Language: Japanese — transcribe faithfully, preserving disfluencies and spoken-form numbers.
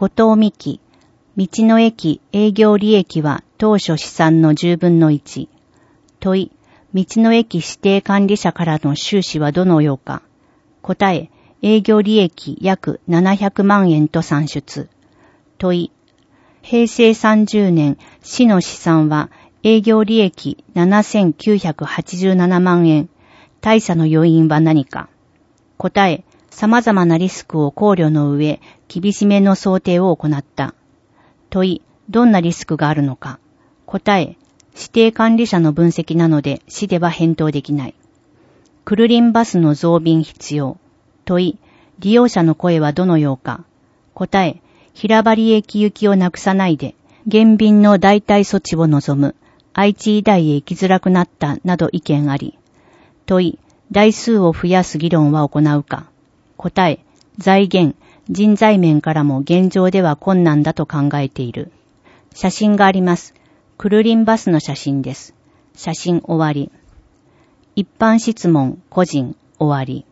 後藤美希、道の駅営業利益は当初試算のじゅうぶんのいち。問い、道の駅指定管理者からの収支はどのようか。答え、営業利益約ななひゃくまんえんと算出。問い、平成さんじゅうねん市の試算は営業利益ななせんきゅうひゃくはちじゅうななまんえん。大差の要因は何か。答え、様々なリスクを考慮の上、厳しめの想定を行った。問い、どんなリスクがあるのか。答え、指定管理者の分析なので市では返答できない。クルリンバスの増便必要。問い、利用者の声はどのようか。答え、平張駅行きをなくさないで、減便の代替措置を望む。愛知医大へ行きづらくなったなど意見あり。問い、台数を増やす議論は行うか。答え、財源、人材面からも現状では困難だと考えている。写真があります。クルリンバスの写真です。写真終わり。一般質問、個人、終わり。